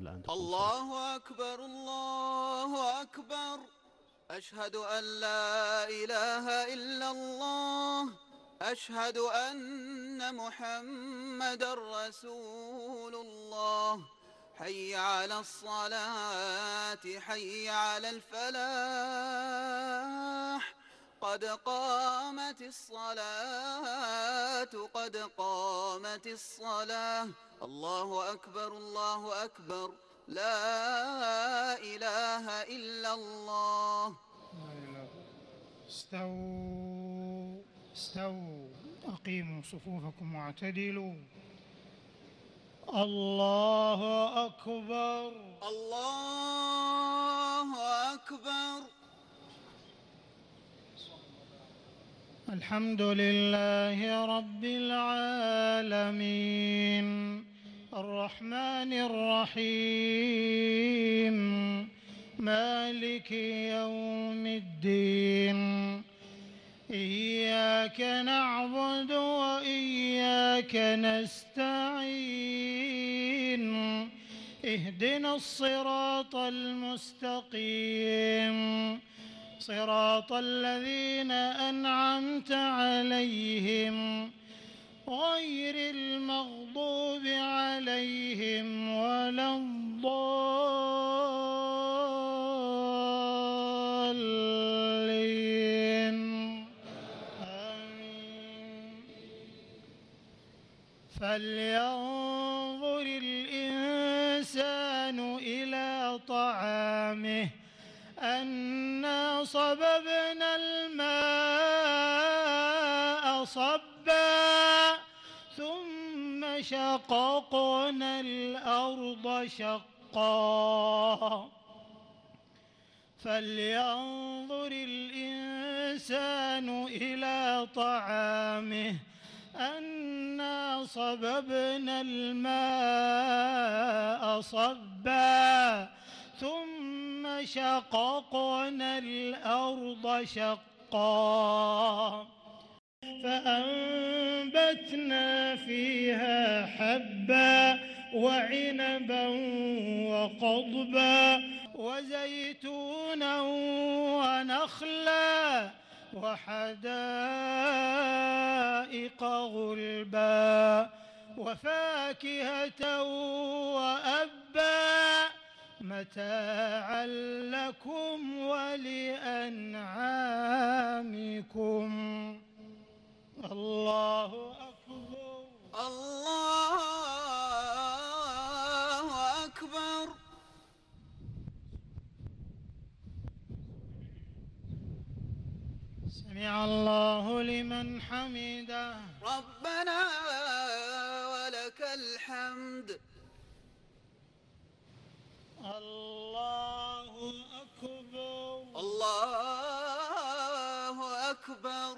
على أن تقوم الصلاة. الله أكبر الله أكبر. أشهد أن لا إله إلا الله. أشهد أن محمدًا رسول الله. حي على الصلاة حي على الفلاح. قد قامت الصلاة قد قامت الصلاة. الله أكبر الله أكبر. لا إله إلا الله. استووا استووا، أقيموا صفوفكم واعتدلوا. الله أكبر الله أكبر. الحمد لله رب العالمين الرحمن الرحيم مالك يوم الدين. إياك نعبد وإياك نستعين. اهدنا الصراط المستقيم صراط الذين أنعمت عليهم غير المغضوب عليهم ولا الضالين. آمين. فلينظر الإنسان إلى طعامه أنا صببنا الماء صبا ثم شققنا الأرض شقا. فلينظر الإنسان إلى طعامه أنا صببنا الماء صبا ثم شققنا الأرض شقا. فأنبتنا فيها حبا وعنبا وقضبا وزيتونا ونخلا وحدائق غلبا وفاكهة وأبا متاعا لكم ولأنعامكم. الله أكبر الله أكبر. سمع الله لمن حمده. ربنا ولك الحمد. الله أكبر الله أكبر.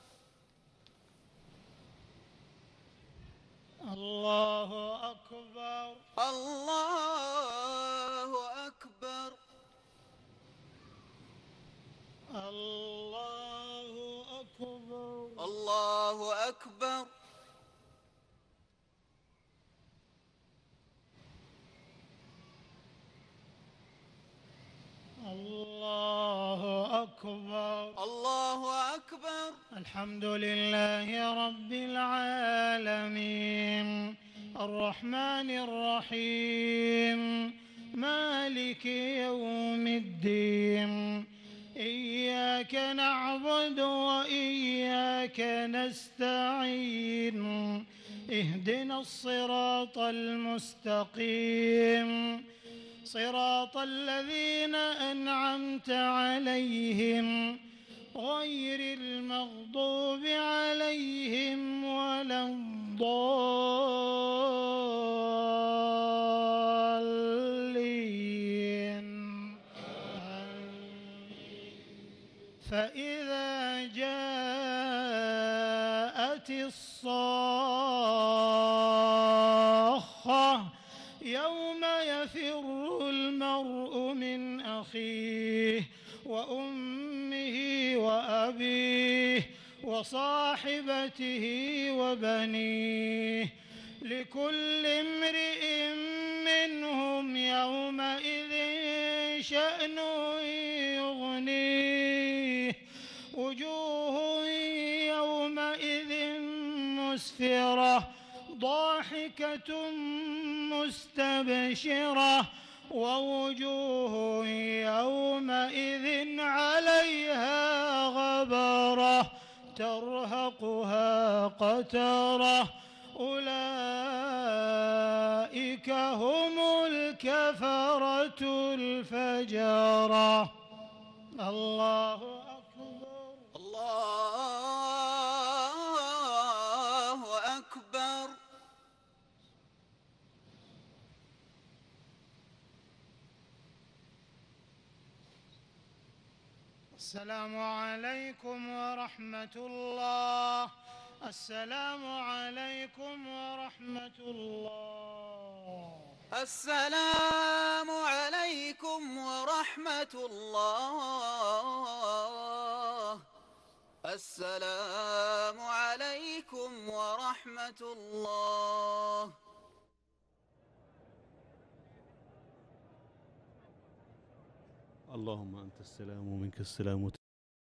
الله أكبر الله أكبر. الله أكبر الله أكبر. الله أكبر الله أكبر. الحمد لله رب العالمين الرحمن الرحيم مالك يوم الدين. إياك نعبد وإياك نستعين. اهدنا الصراط المستقيم صراط الذين أنعمت عليهم غير المغضوب عليهم ولا الضالين. فإذا جاءت الصاخة يوم يفر المرء من أخيه وأمه وأبيه وصاحبته وبنيه لكل امرئ منهم يوم شأن يغنيه وجوه يومئذ مسفرة ضاحكة مستبشرة ووجوه يومئذ عليها غبرة ترهقها قترة أولئك هم الكفرة الفجرة. الله أكبر. الله أكبر. السلام عليكم ورحمة الله. السلام عليكم ورحمة الله. السلام عليكم ورحمة الله. السلام عليكم ورحمة الله. اللهم أنت السلام ومنك السلام